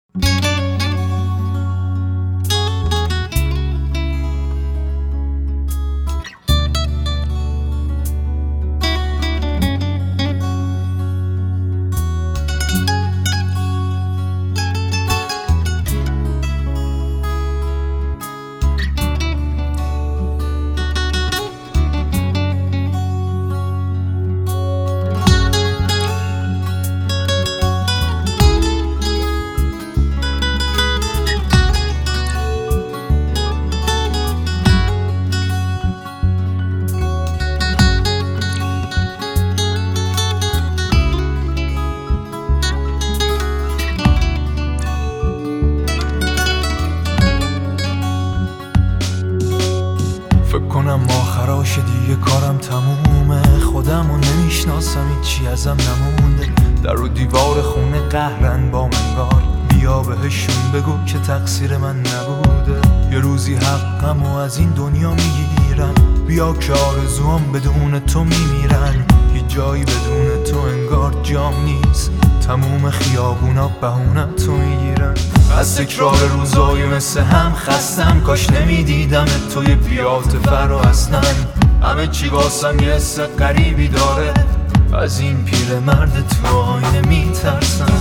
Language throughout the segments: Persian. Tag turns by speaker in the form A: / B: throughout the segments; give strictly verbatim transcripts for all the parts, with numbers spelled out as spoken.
A: فکر کنم آخراش دیگه کارم تمومه، خودمو نمیشناسم، هیچی ازم نمونده. در و دیوار خونه قهرن با منگار، بیا بهشون بگو که تقصیر من نبوده. یه روزی حقمو از این دنیا میگیرن، بیا که آرزوام بدون تو میمیرن. هیچ جایی بدون تو انگار جام نیست، تموم خیابونا بهونه تو میگیرن. از تکرار روزای مثل هم خستم، کاش نمیدیدم توی پیاده فرا اصلا. همه چی واسم یه حس غریبی داره، از این پیر مرد تو آینه میترسم.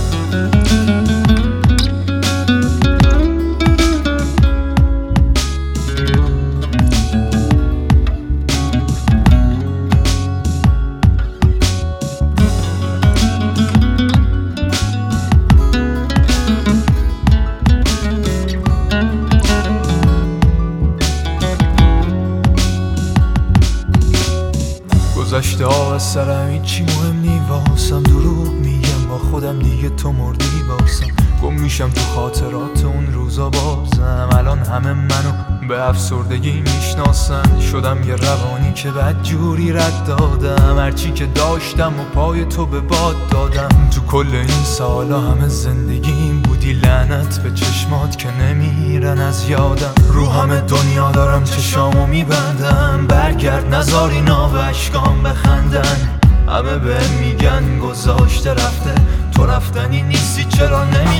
A: گذشته ها از سرم هیچی مهم نی واسم، دروغ میگم با خودم دیگه تو مردی باسم. گم میشم تو خاطرات اون روزا بازم، الان همه منو به افسردگی میشناسن. شدم یه روانی که بدجوری رد دادم، هرچی که داشتم و پای تو به باد دادم. تو کل این سالا همه زندگیم بودی لعنت به چشمات که نمیرن از یادم. رو همه دنیا دارم چشامو میبندم، برگرد نذار اینا به اشکام بخندن. همه به میگن گذاشته رفته، تو رفتنی نیستی چرا نمی